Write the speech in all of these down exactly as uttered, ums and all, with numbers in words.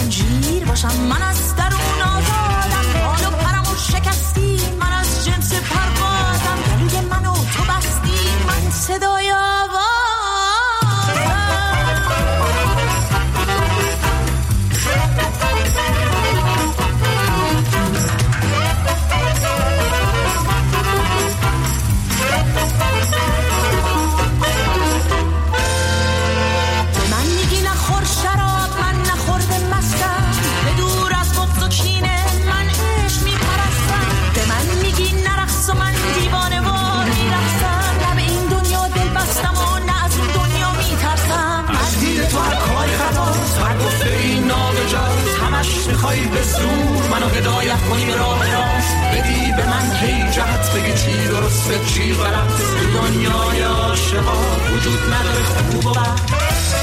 زنجیر باشم، من از درون آزادم، بال و پرمو شکستی، من از جنس پروازم، گلوی منو تو بستی، من صدای آوازم. همش میخوای به زور منو هدایت کنی به راه راست، بدی به من هی جهت، بگی چی درسته چی غلط. تو دنیای عاشقا وجود نداره خوب و بد.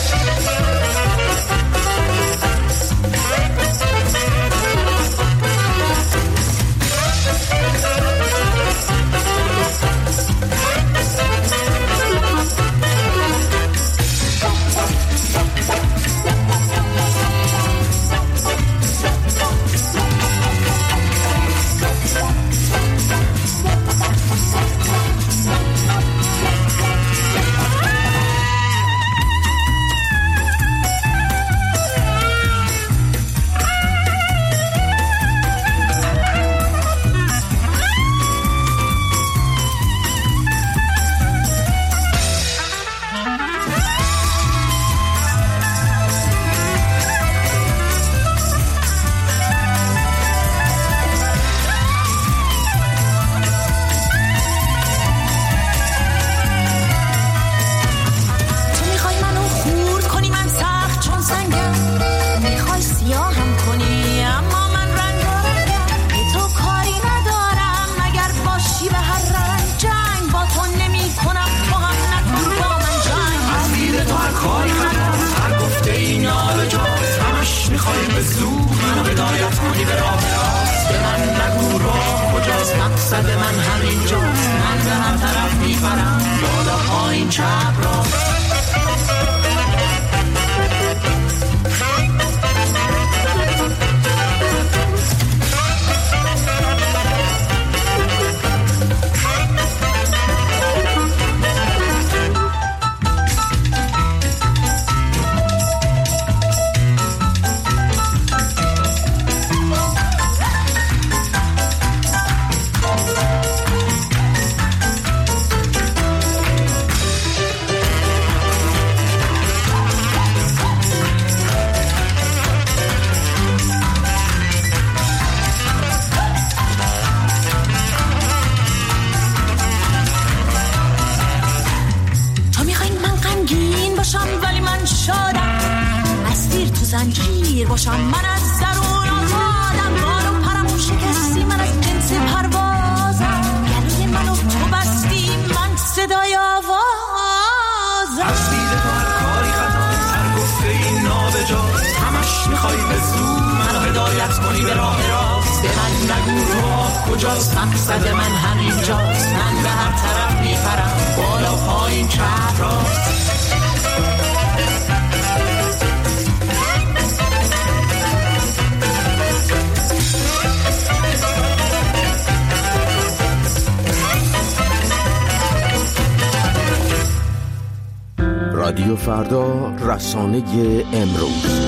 رادیو فردا، رسانه امروز.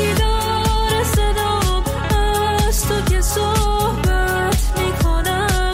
صحبت میکنم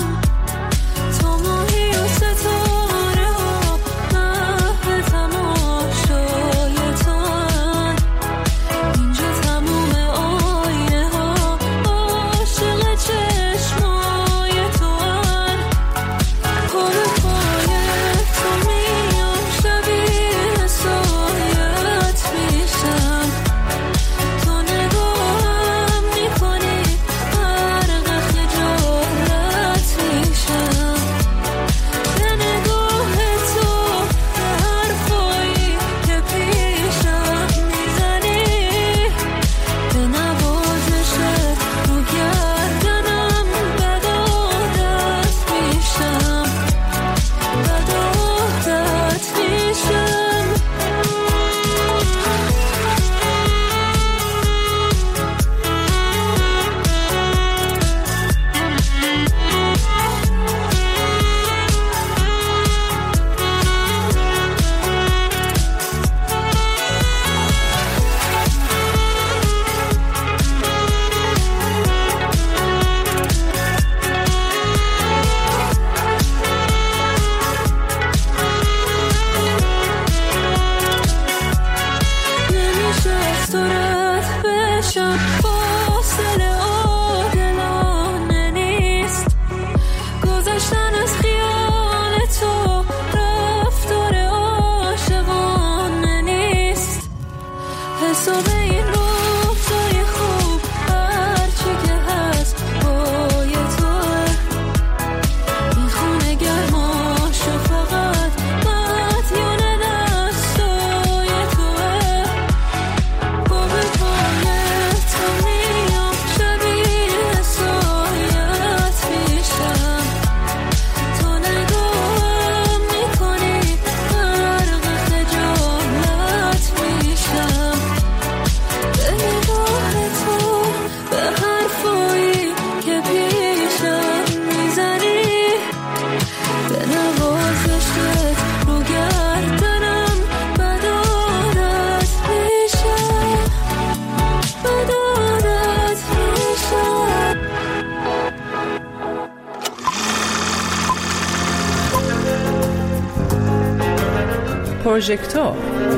پروژکتور.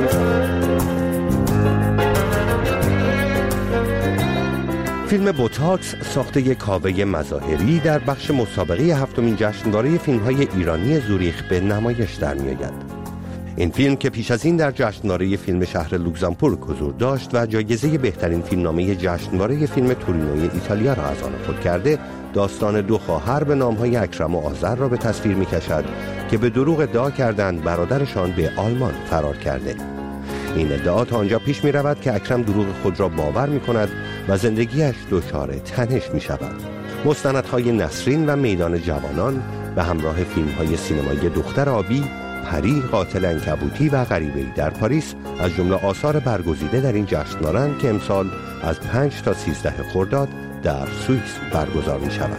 فیلم بوتاکس ساخته کاوه مظاهری در بخش مسابقه هفتمین جشنواره فیلم‌های ایرانی زوریخ به نمایش در می‌آید. این فیلم که پیش از این در جشنواره فیلم شهر لوکزامبورگ حضور داشت و جایزه بهترین فیلمنامه جشنواره فیلم تورینوی ایتالیا را از آن خود کرده، داستان دو خواهر به نام‌های اکرم و آذر را به تصویر می‌کشد که به دروغ ادعا کردند برادرشان به آلمان فرار کرده. این ادعا تا آنجا پیش می رود که اکرم دروغ خود را باور می کند و زندگیش دچار تنش می شود. مستندهای نسرین و میدان جوانان به همراه فیلم‌های سینمایی دختر آبی، پری، قاتل عنکبوتی و غریبه‌ای در پاریس از جمله آثار برگزیده در این جشنواره که امسال از پنج تا سیزده خرداد در سوئیس برگزار می شود.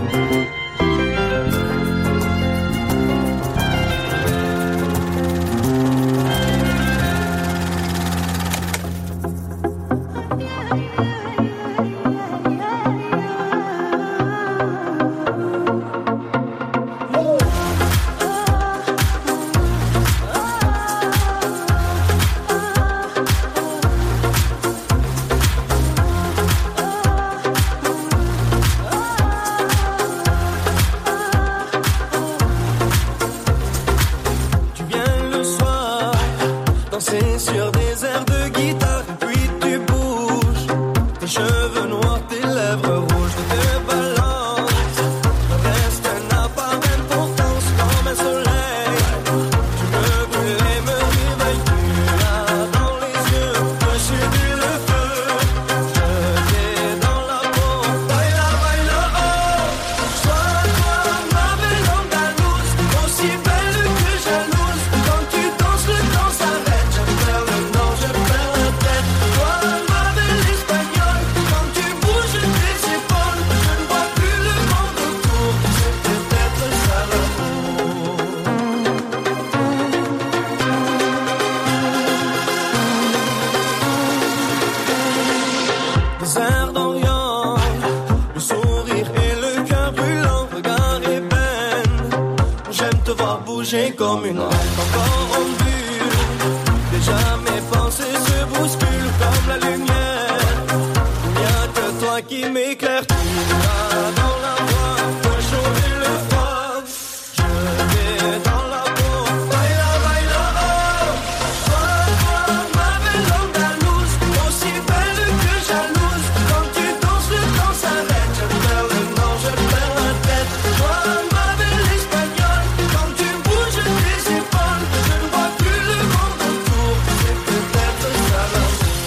Comme une reine encore en bulle. Déjà mes pensées se bousculent comme la lumière. Il n'y a que toi qui m'éclaire. Tu vas dans la voie, le chaud et le froid. Je vais dans la peau, baila, baila, oh. Toi, toi, ma belle andalouse, aussi belle que jalouse. Quand tu danses, le temps s'arrête. Je perds le nord, je perds la tête. Toi, ma belle espagnole, quand tu bouges tes épaules, je ne vois plus le monde autour. C'est peut-être ça là.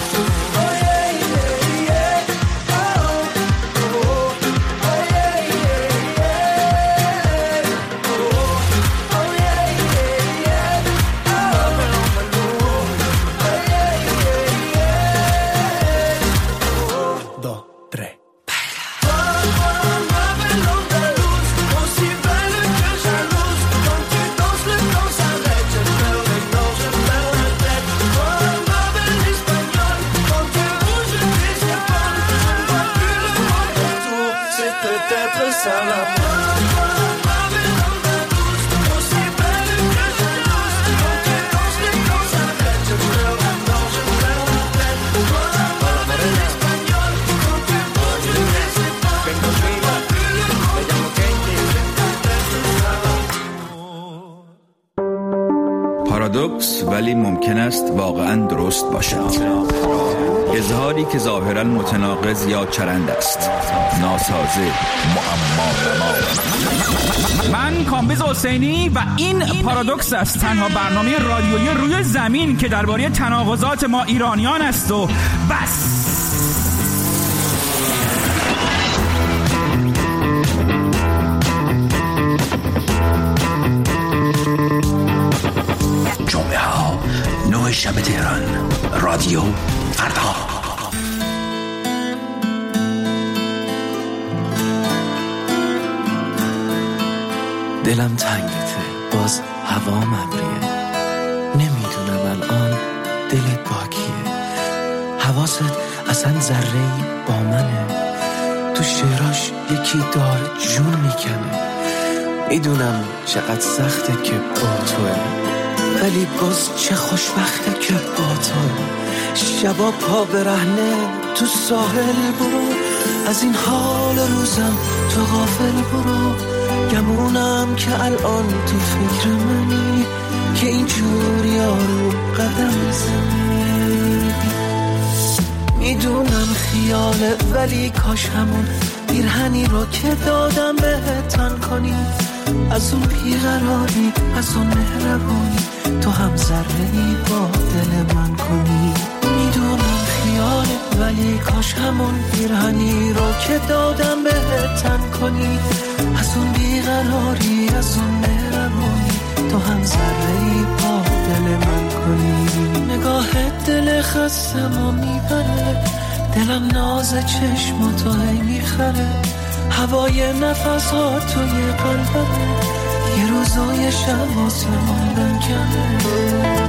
Oh yeah, yeah, yeah. Oh, oh, oh. Oh yeah, yeah, yeah. Oh, oh yeah, yeah, yeah. Oh, ma belle andalouse. Oh yeah, yeah, yeah. Oh, dos, tres. Toi, toi, ma belle andalouse, aussi belle que jalouse. Quand tu danses, le temps s'arrête. Je perds le nord, je perds la tête. Toi, ma belle espagnole, quand tu bouges tes épaules, je ne vois plus le monde autour. C'est peut-être ça la Toi, toi, ma belle andalouse, aussi belle que jalouse. Quand tu danses, le temps s'arrête. Je perds le nord, je perds la tête. Toi, ma belle espagnole, quand tu bouges tes épaules, je ne vois plus le monde autour. C'est peut-être ça la پارادوکس ولی ممکن است واقعاً درست باشد. اظهاری که ظاهراً متناقض یا چرند است، ناسازه، معما نما. من کامبیز حسینی و این پارادوکس است، تنها برنامه رادیویی روی زمین که درباره تناقضات ما ایرانیان است و بس. جمعه ها نه شب تهران، رادیو فردا. دلم تنگته، باز هوا مبریه، نمیدونم الان دلت با کیه. حواست اصلا ذره‌ای با منه، تو شعراش یکی داره جون میکنه. میدونم چقدر سخته که با توه، ولی باز چه خوشبخته که با تو شبا پا برهنه تو ساحل برو، از این حال روزم تو غافل برو. گمونم که الان تو فکر منی که اینجور یارو قدم میزنی. میدونم خیاله ولی کاش همون پیرهنی رو که دادم بهت تن کنی، از اون بیقراری از اون مهربونی تو هم ذره‌ای با دل من کنی. میدونم خیاله ولی کاش همون پیرهنی رو که دادم بهت تن کنی، از اون بیقراری از اون مهربونی تو هم ذره‌ای با دل من کنی. نگاهت دل خستمو میبره، دلم ناز چشماتو هی میخره، هوای نفس ها توی قلبمه، یه روز و یه شب واسه موندن کمه.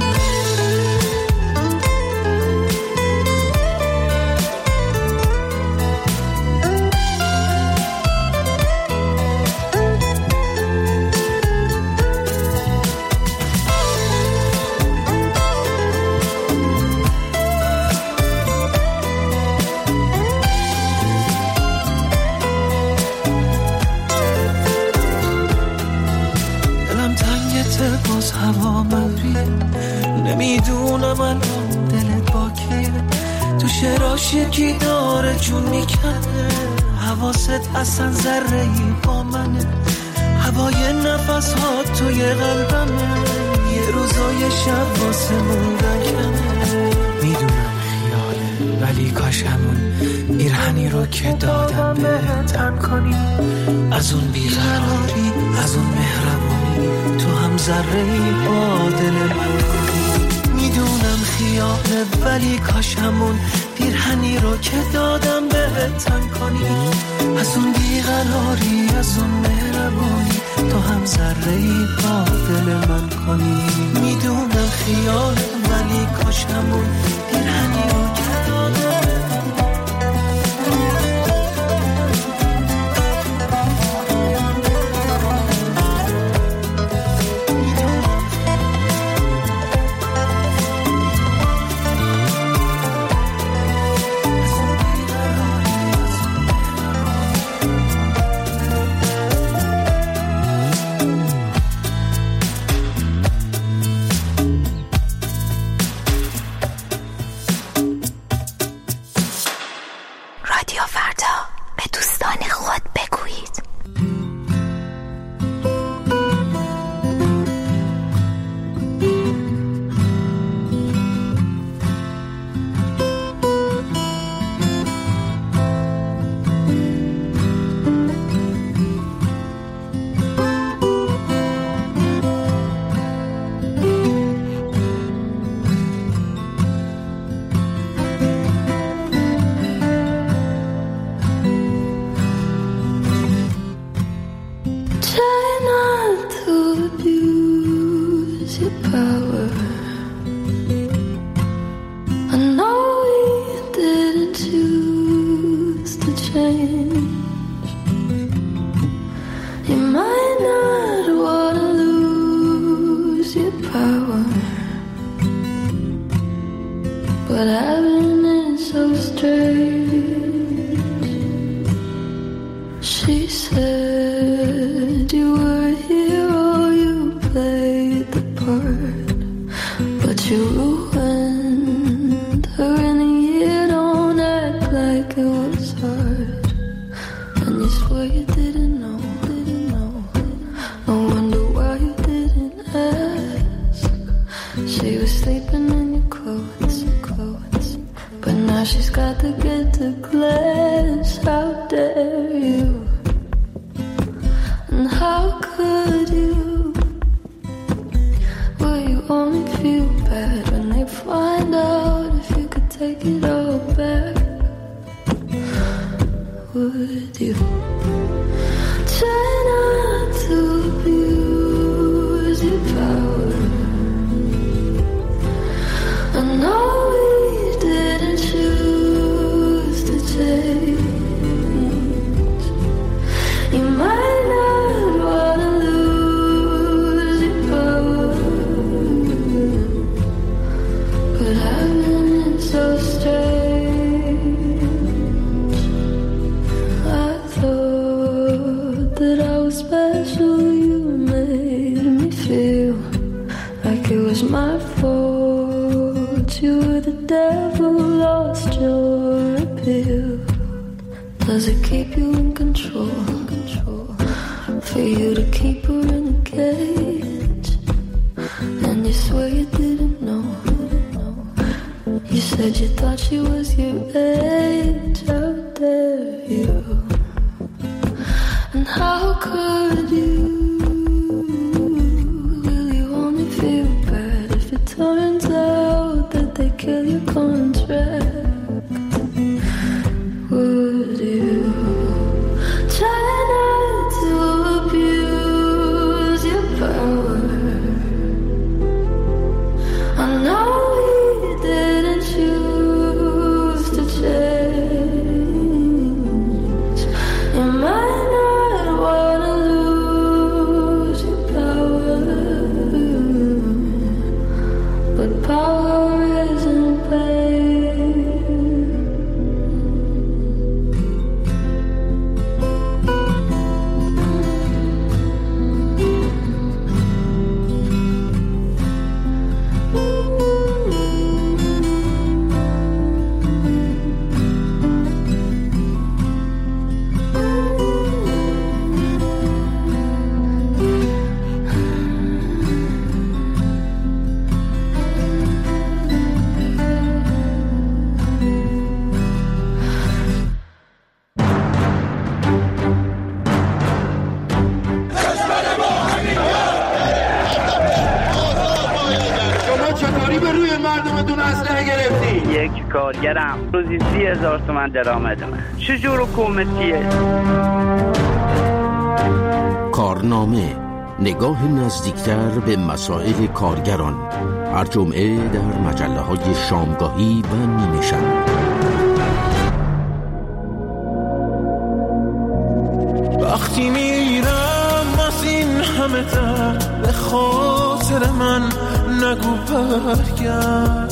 باز هوا مبریه، نمیدونم الان دلت با کیه، تو شعراش یکی داره جون میکنه، حواست اصلا ذره‌ای با منه، هوای نفس ها توی قلبمه، یه روز و یه شب واسه موندن کمه. میدونم خیاله ولی کاش همون پیرهنی رو که دادم به تن کنی، از اون بیقراری از اون مهربونی تو هم ذره‌ای با دل من کنی. میدونم خیاله ولی کاش همون پیرهنی رو که دادم به تن کنی، از اون بیقراری از اون مهربونی تو هم ذره‌ای با دل من کنی. میدونم خیاله ولی کاش همون پیرهنی رو که دادم You might not wanna lose your power. special. You made me feel like it was my fault. You were the devil, lost your appeal. Does it keep you in control? Control for you to keep her in a cage, and you swear you didn't know. You said you thought she was your age. How dare you? And how could you? Will you only feel bad if it turns out that they kill your contract? Would you try not to abuse your power? I know he didn't choose to change. You might not want to lose your power, but power isn't pain. یک کارگرم روزی سی هزار تومن درآمد من. چجور حکومتیه؟ کارنامه، نگاه نزدیکتر به مسائل کارگران، هر جمعه در مجله های شامگاهی و نیمه شب. وقتی میرم از این همه درد به خاطر من نگو برگرد.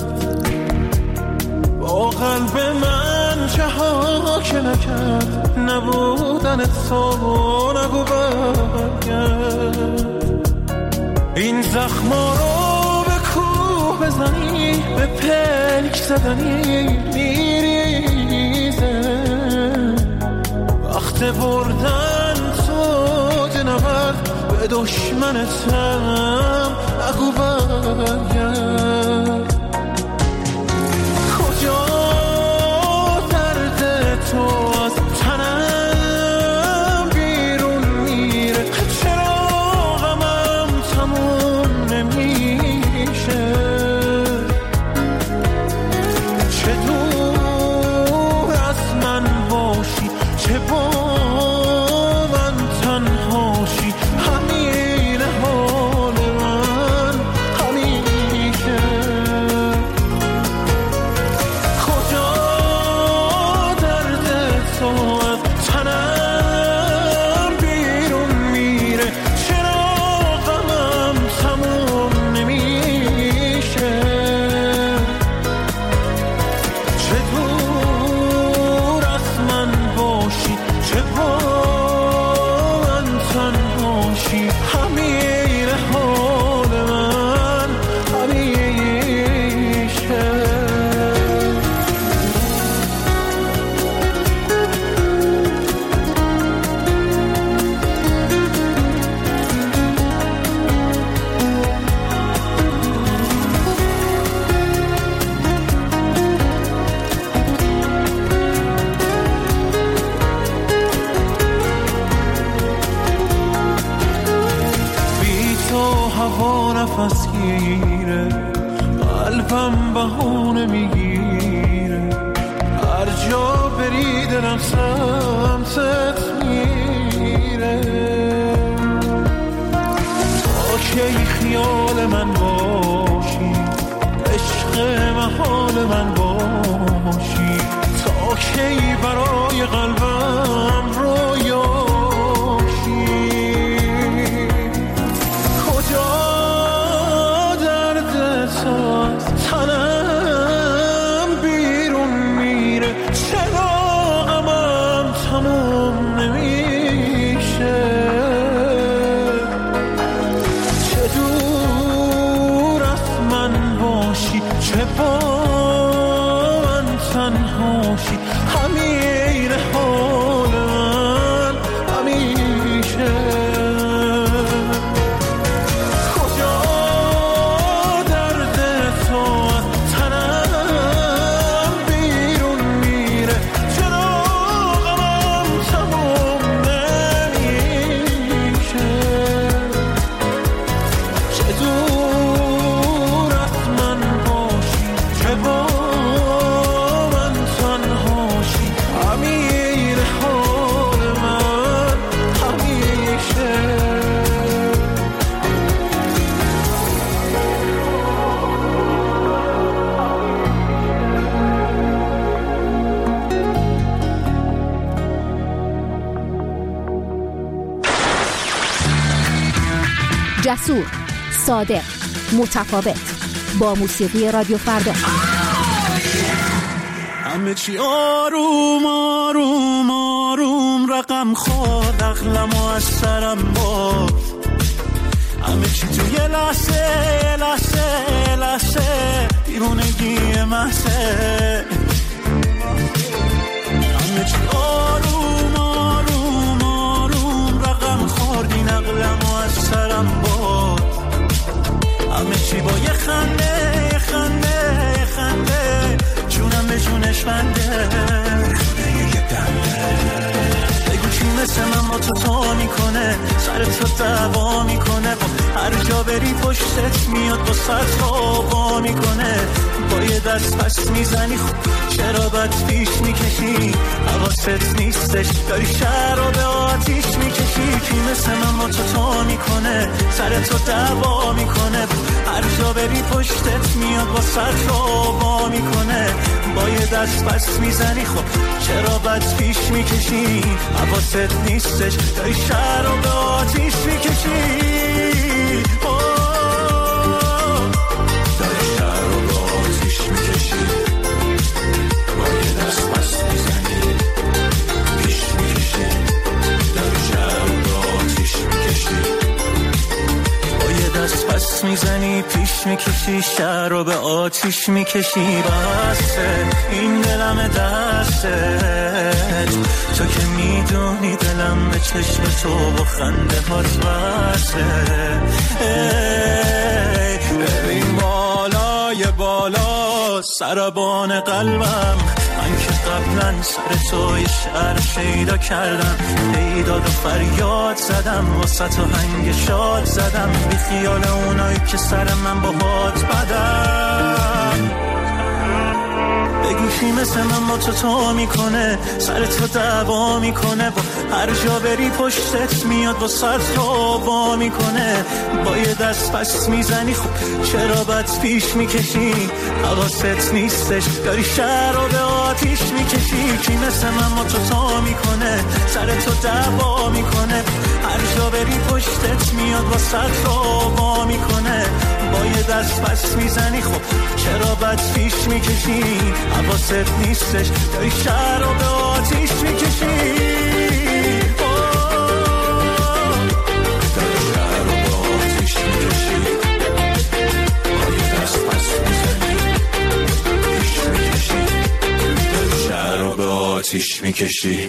با قلب من چه ها که نکرد نبودن تو نگو برگرد. این زخما رو به کوه بزنی به پلک زدنی میریزه. وقت بردن تو جنورد به دشمنتم نگو برگرد. تو از تنم بیرون میره، چرا غمم تموم نمیشه؟ چه دور از من باشی، چه با من تنهاشی، همین حال من همیشه. نفس گیره، قلبم بهونه میگیره، هر جا بری دلم سمتت میره. تا کی خیال من باشی، عشق محال من باشی، تا کی برای قلبم رویاشی. تنم بیرون میره، چرا غمم تموم نمیشه؟ جسور، صادق، متفاوت، با موسیقی رادیو فردا. همه چی آروم آروم آروم رقم خورد، عقلمو از سرم برد. همه چی توی لحظه لحظه لحظه دیوونگی محضه. همه چی آروم آروم آروم رقم خورد، این عقلمو از سرم برد. همه چی با یه خنده یه خنده یه خنده، جونم به جونش بنده. بگو چی مثل من با تو تو میکنه، سرت رو دعوا میکنه، با هر جا بری پشتت میاد با سرت رو میکنه. با یه دست پس میزنی خب چرا بد پیش میکشی، حواست نیستش داری شهر رو به آتیش میکشی. کی مثل من با تو تو میکنه، سرت رو دعوا میکنه، هر جا بری پشتت میاد با سرت رو میکنه. با یه دست پس میزنی خب چرا بد پیش میکشی، حواست نیستش داری شهر رو به آتیش میکشی. پس میزنی پیش میکشی، شهر رو به آتیش میکشی. بسه این دلم دستت، تو که میدونی دلم به چشم تو با خنده هات بسه. ببین بالای بالا سربان قلبم، من که قبلا سر تو یه شعر شیدا کردم، پیداد و فریاد زدم، واسه تو هنگ شاد زدم، بی خیال اونایی که سر من با هات بدم. بگو کی مثل من با تو تو میکنه، سرت رو دعوا میکنه، با هر جا بری پشتت میاد با سرت رو با میکنه. با یه دست پس میزنی خب چرا بد پیش میکشی، حواست نیستش داری شهر رو به آتیش میکشی. کی مثل من با تو تو میکنه، سرت رو دعوا میکنه، هر جا بری پشتت میاد با سرت رو با میکنه. با یه دست پس میزنی خب چرا بد پیش میکشی، حواست نیستش داری شهر رو به آتیش میکشی. آتیش میکشی.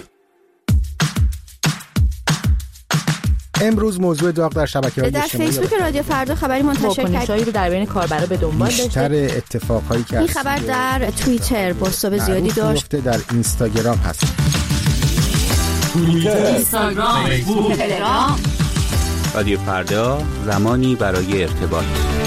امروز موضوع داغ در شبکه‌های اجتماعی در فیسبوک رادیو فردا خبری منتشر کرد، واکنش‌هایی رو در بین کاربرا به دنبال داشته. بیشتر اتفاقهایی که این خبر در توییتر بازتاب زیادی داشت، در اینستاگرام هست. توییتر، اینستاگرام، فیسبوک، تلگرام. رادیو فردا، زمانی برای ارتباط.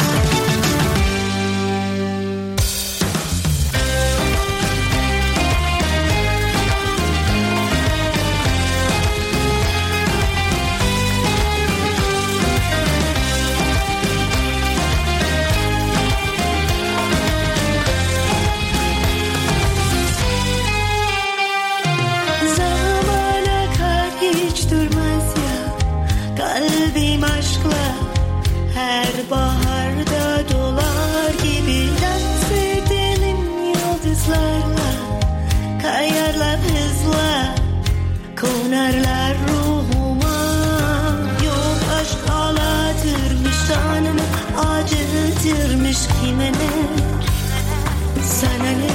Konerler ruhuma, yok aşk ağlatırmış, canımı acıtırmış. Kime ne, sana ne,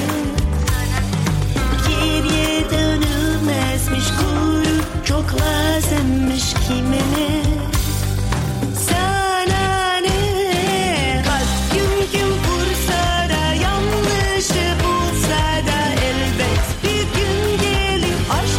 geriye dönülmezmiş, kuru çok lazımmış. Kime ne, sana ne, kalp gün gün vursa da, yanlışı bulsa da, elbet bir gün gelir aşk.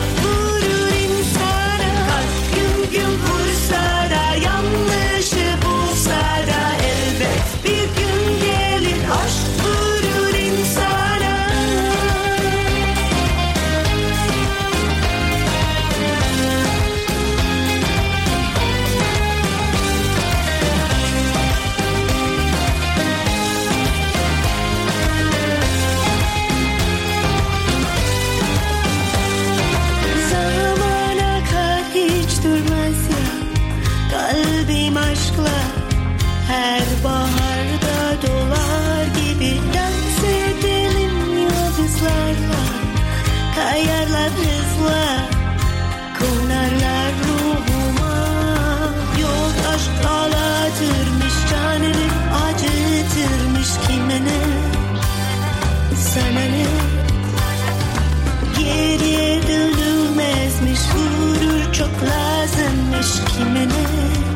Kalbim aşkla Her baharda dolar gibi dans edelim yıldızlarla. Kayarlar hızla, konarlar ruhuma. Yok aşk ağlatırmış, canını acıtırmış kimine. Sana ne? Geriye dönülmezmiş, gurur çok lazımmış kimine.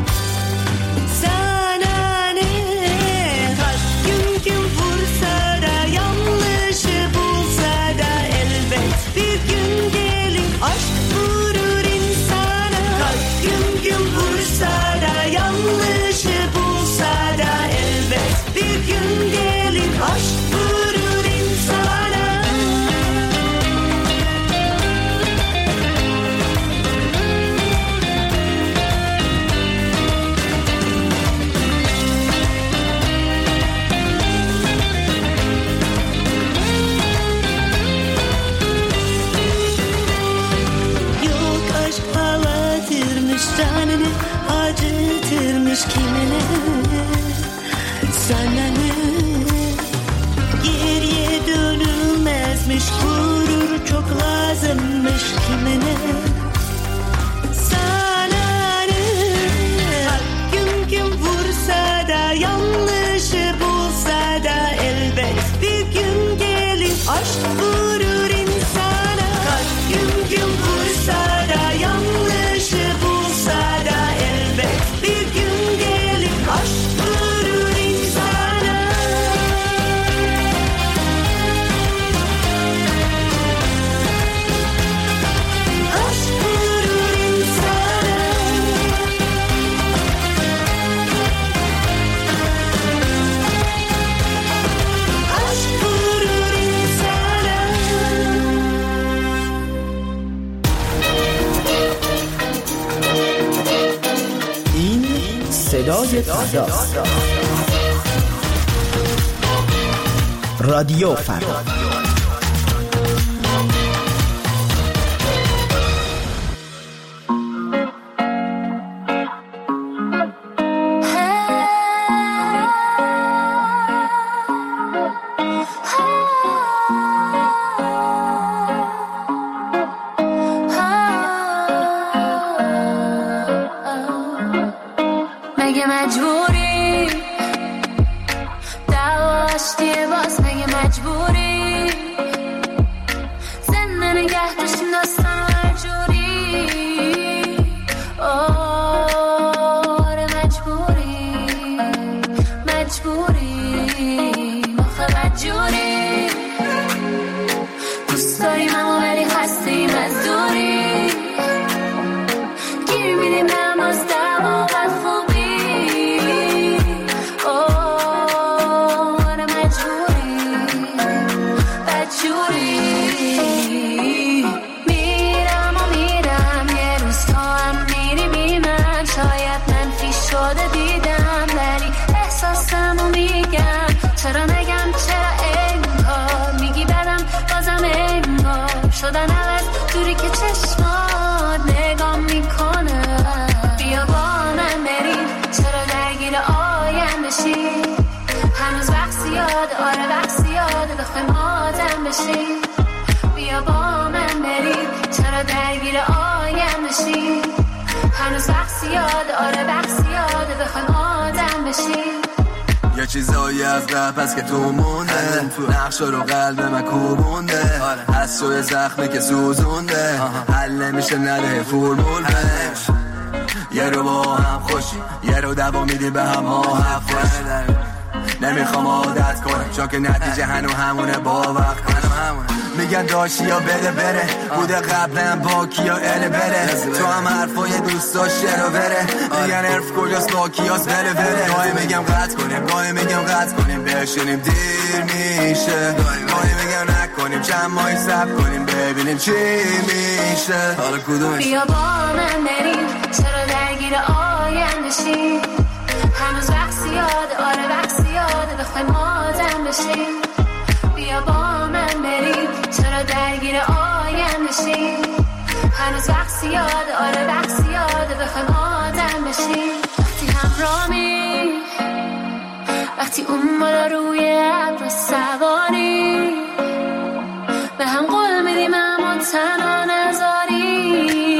Sana ne? Kalp gün gün vursa da, yanlışı bulsa da elbet bir gün gelir aşk vurur insana. Kalp gün gün vursa da, yanlışı bulsa da elbet bir gün gelir aşk vurur insana. Canını acıtırmış kimine. Sana ne? Geriye dönülmezmiş, gurur çok lazımmış kimine. Sana ne? Gün gün vursa da, yanlışı bulsa da elbet bir gün gelir aşk vurur insana. Kalp gün gün vursa da, yanlışı bulsa da elbet bir gün gelir aşk vurur insana. Aşk vurur insana. Aşk vurur insana. این صدای فرداست. رادیو فردا. مگه مجبوری داشتی باز، مگه مجبوری زنده نگه داشتیم داستان هر جوری. آره مجبوری مجبوری مخه بدجوری. دوست داریم اما ولی خستیم از دوری. گیر میریم نماز دعوا و خوبی. چرا نگم چرا انگار میگی بدم بازم انگار شدن عوض دوری که چشمات نگاه میکنه. بیا با من بریم، چرا درگیر آینده شی؟ هنوز وقت زیاده، آره وقت زیاده بخوایم آدم بشی. بیا با من بریم، چرا درگیر آینده شی؟ هنوز وقت زیاده، آره وقت زیاده بخوایم آدم بشی. یه چیزایی از رپ هست که تو مونده، نقشا رو قلب من کوبونده، از توی زخمی که سوزونده، حل نمیشه نده فرمول بهش. یه رو با هم خوشی، یه رو دوا میدی به هم ها حفش. نمیخوام عادت کنم چون که نتیجه هنو همونه، با وقت کنم میگن داشتی یا بده بره، بوده قبلا با کیا اله بره. تو هم حرفای دوست داشت رو بره، میگن عرف کجاست با کیاس بره بره. گاهی میگم قطع کنیم، گاهی میگم قطع کنیم بشینیم دیر میشه، گاهی میگم نکنیم چند ماهی صبر کنیم ببینیم چی میشه. حالا کدومش؟ بیا با من بریم، چرا درگیر آینده شی؟ هنوز وقت زیاده، آره وقت زیاده بخوایم آدم بشیم. بیا با من بریم، چرا درگیر آینده شی؟ هنوز وقت زیاده، آره وقت زیاده بخوایم آدم بشیم. وقتی همراهی وقتی اون بالا روی ابر سواری به هم قول میدیم اما تنها نذاری.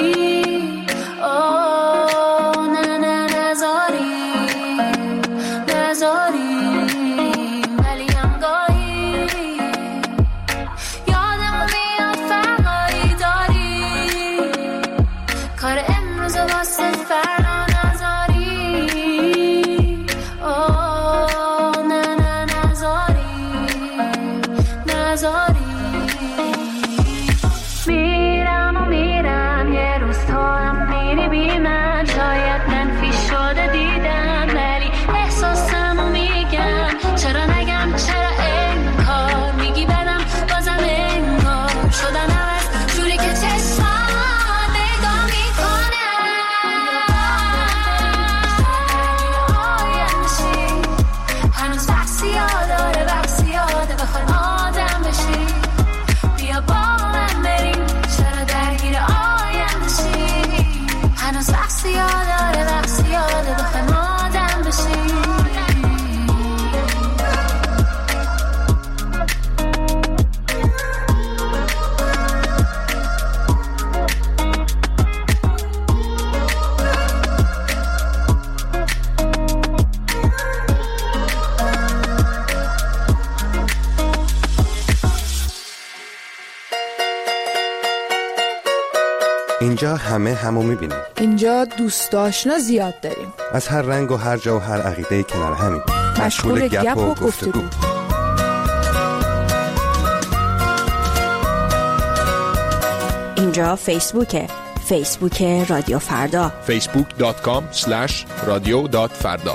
آه نه نه نذاری نذاری، ولی هم گاهی یادمون میاد فرقایی داری، کار امروز واسه فردا نذاری. آه نه نه نذاری نذاری. میرم و میرم یه روز تو هم میری بی من، شاید منفی شده دیدم ولی احساسمو میگم. چرا نگم چرا انکار میگی بدم بازم انکار شدن عوض جوری که چشمان نگاه میکنه. آیندشی هنوز وقتی یاداره وقتی یاده بخوای آدم بشی. بیا با من بریم چرا درگیر آیندشی، هنوز وقتی یاداره وقتی یاده بخوای آدم بشی. اینجا همه همو میبینیم. اینجا دوست آشنا زیاد داریم، از هر رنگ و هر جا و هر عقیده کنار همین، مشغول گپ و گفتگو. اینجا فیسبوکه، فیسبوک رادیو فردا، فیسبوک دات کام اسلش رادیو دات فردا.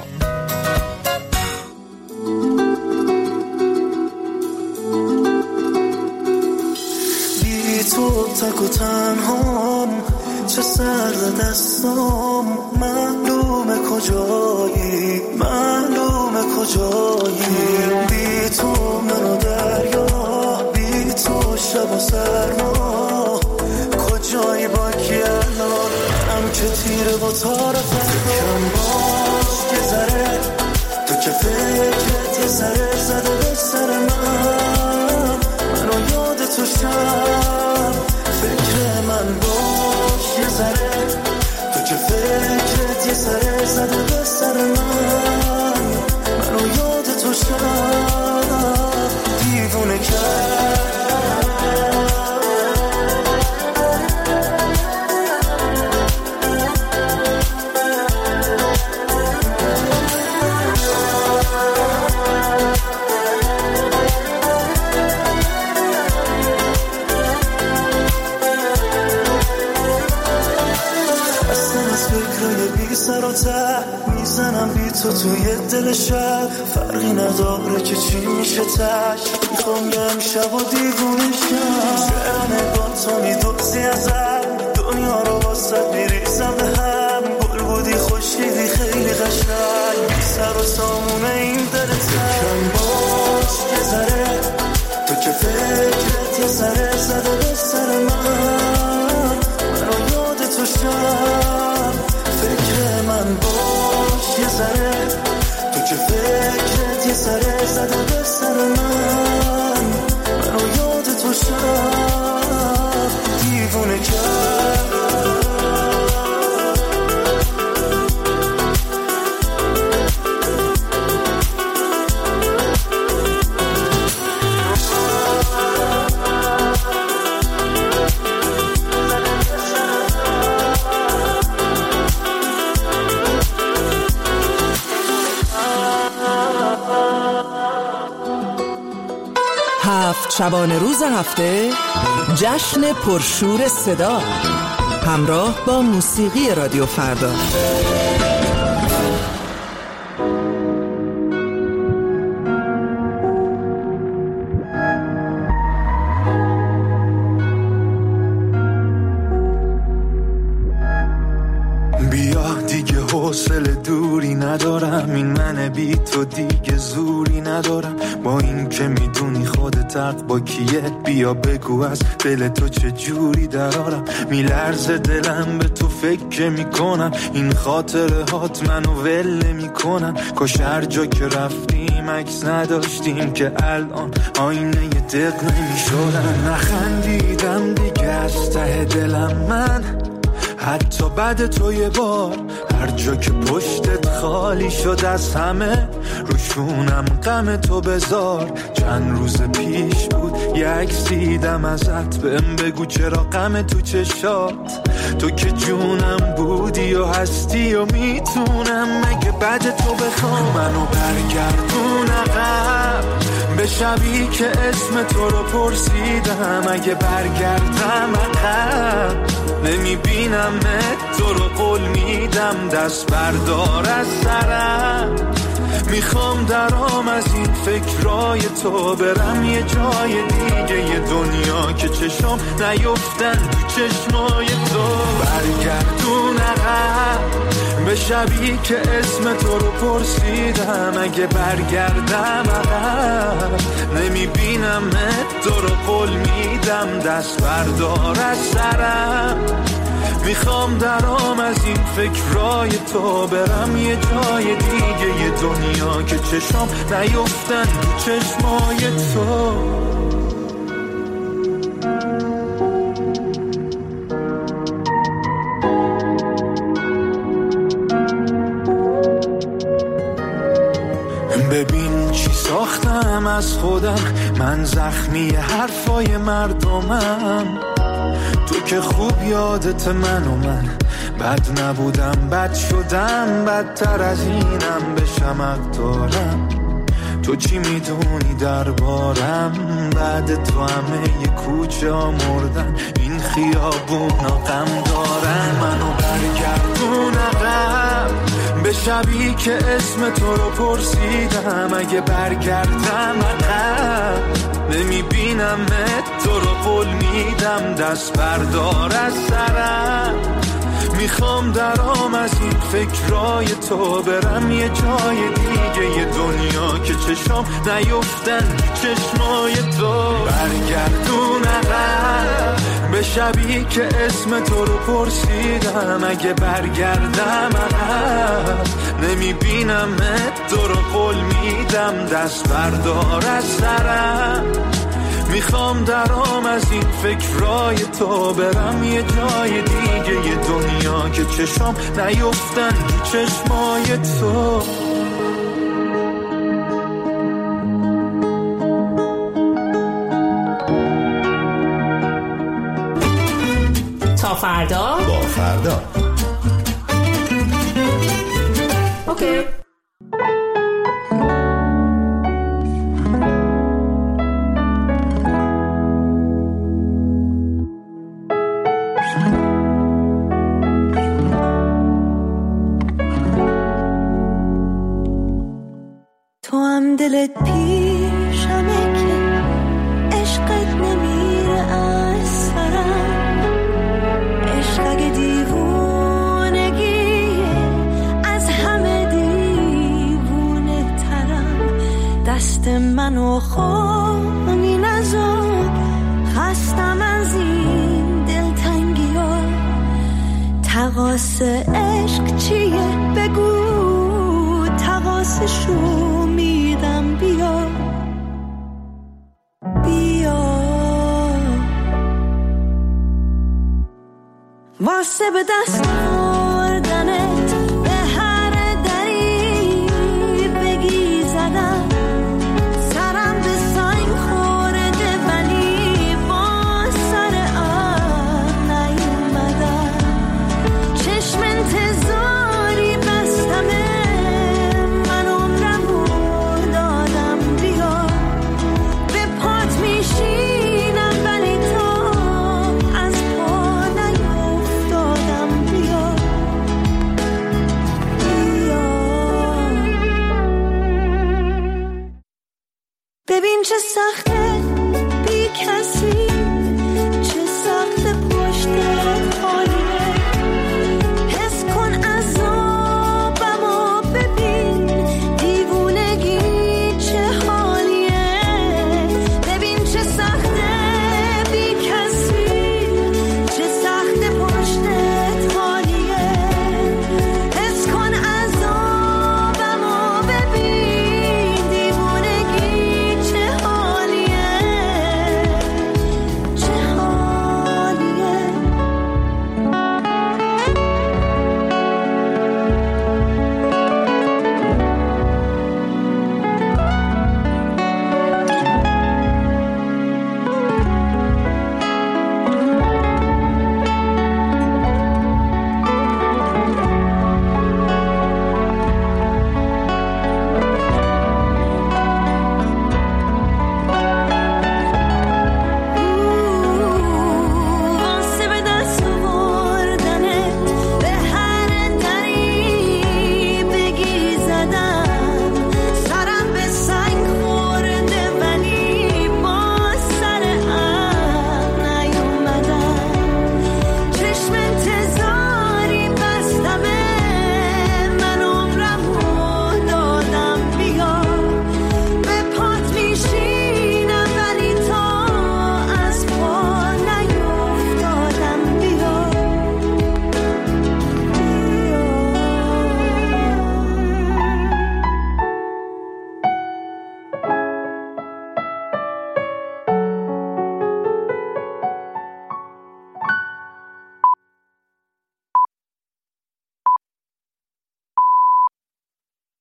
بی تو تک و تنهام، چه سرد دستام، معلومه کجایی معلومه کجایی. بی تو منو دریا، بی تو شب و سرما، کجایی با کی الان هم که تیره و تار فکرم باز که ذره تو که فکرت یه ذره زده به سر من، منو یاد تو شب فکر من باش یه ذره تو که فکرت یه ذره زده به سر من، منو یاد تو شب دیوونه کرد. سر و ته میزنم بی تو توی دل شب، فرقی نداره که چی میشه تش. میخوام یه امشب و دیوونه شم، چرا نگاه تو میدوزی ازم، دنیا رو واسه میریزم به هم. گل بودی خوشیدی خیلی قشنگ، بی سر و سامونه این دل تنگ. باش که ذره تو که فکرت یه ذره زده به سر من، منو یاد تو شب فکر من باش یه ذره تو که فکرت یه ذره زده به سر من، منو یاد تو شب دیوونه کرد. هفت شبانه روز هفته جشن پرشور صدا همراه با موسیقی رادیو فردا. بیا دیگه حوصله دوری ندارم، این من بی تو دیگه زوری ندارم. با این که میدونی خودت حق با کیه، بیا بگو از دل تو چه جوری درارم. میلرزه دلم به تو فکر میکنم، این خاطره هات منو ول میکنن. کاش هر جا که رفتیم عکس نداشتیم که الان آینه یه دق نمیشدن. نخندیدم دیگه از ته دلم من، حتی بعد تو یه بار هر جا که پشتت خالی شد از همه، روشونم غم تو بذار. چند روز پیش بود یه عکس دیدم ازت، بهم بگو چرا غم تو چشات. تو که جونم بودی و هستی و میتونم مگه بعد تو بخوام منو برگردون عقب به شبی که اسم تو رو پرسیدم. اگه برگردم عقب نمیبینم تو رو، قول میدم دست بردار از سرم. میخوام درام از این فکرای تو برم یه جای دیگه، یه دنیا که چشم نیفتن تو چشمای تو. برگردون عقب به شبی که اسم تو رو پرسیدم. اگه برگردم عقب نمیبینم تو رو، قول میدم دست بردار از سرم. میخوام درام از این فکرای تو برم یه جای دیگه، یه دنیا که چشم نیفتن تو چشمای تو. ببین چی ساختم از خودم، من زخمی حرفای مردمم. تو که خوب یادت من و من بد نبودم، بد شدم، بدتر از اینم بشم اقدارم. تو چی میدونی دربارم، بعد تو همه یه کوچه ها مردن، این خیابون ها غم دارن. منو برگردون عقب به شبی که اسم تو رو پرسیدم. اگه برگردم عقب نمیبینم تو رو، قول میدم دست بردار از سرم. میخوام درام از این فکرای تو برم یه جای دیگه، یه دنیا که چشم نیفتن چشمای تو. برگردون عقب به شبی که اسم تو رو پرسیدم. اگه برگردم عقب نمیبینم تو رو، قول میدم دست بردار از سرم. میخوام درام از این فکرای تو برم یه جای دیگه، یه دنیا که چشم نیفتن تو چشمای تو. تا فردا با فردا. اوکی. دلت پیشمه که عشقت نمیره از سرم. عشق اگه دیوونگیه از همه دیوونه ترم. دست منو خونی نزار، خستم از این دلتنگی ها. تقاس عشق چیه بگو، تقاسشو میدم. بیا بیا واسه به دست آوردنت به هر دری بگی زدم. سرم به سنگ خورده ولی با سر آب نیومدم. چشم انتظاری بستمه، ببین چه سخته بی کسی